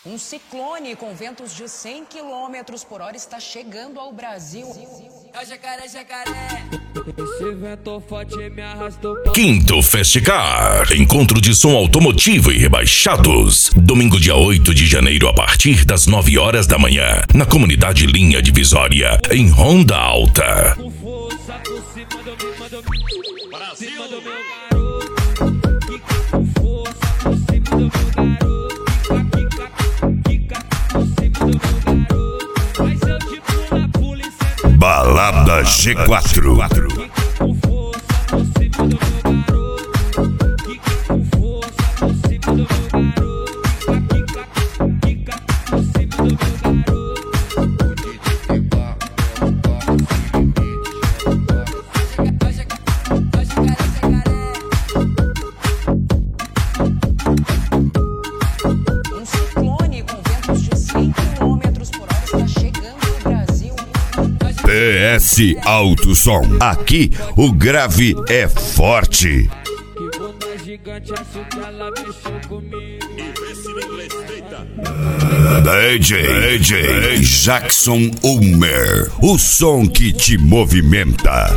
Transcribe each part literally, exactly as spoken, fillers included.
Um ciclone com ventos de cem quilômetros por hora está chegando ao Brasil. É o jacaré, jacaré. Esse vento forte me arrastou. Quinto Festicar, encontro de som automotivo e rebaixados. Domingo, dia oito de janeiro, a partir das nove horas da manhã, na comunidade Linha Divisória, em Ronda Alta. Com força por cima do meu, manda Brasil. cima do meu garoto. Quica com força por cima do meu garoto. Quica, quica, quica por cima do meu garoto. Mas eu tipo na polícia. Balada G quatro. Quica com força por cima do meu garoto. Quica com força por cima do meu garoto. Quica, quica, quica por cima do meu garoto. Um ciclone com ventos de cem quilômetros por hora está chegando ao Brasil. P S Alto Som. Aqui o grave é forte. Que bunda gigante, acho que ela mexeu comigo. D J, D J Jackson Ulmer, o som que te movimenta.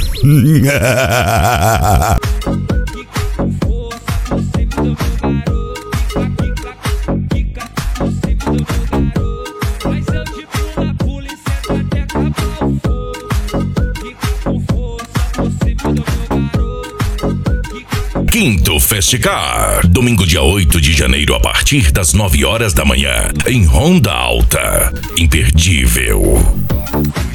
Quica com força por cima do meu garoto. Quica, quica por cima do meu garoto. Mas eu tipo na polícia até acabar o fogo. Quica com força por cima do meu garoto. Quica. Quinto Festicar, domingo, dia oito de janeiro, a partir das nove horas da manhã, em Ronda Alta. Imperdível.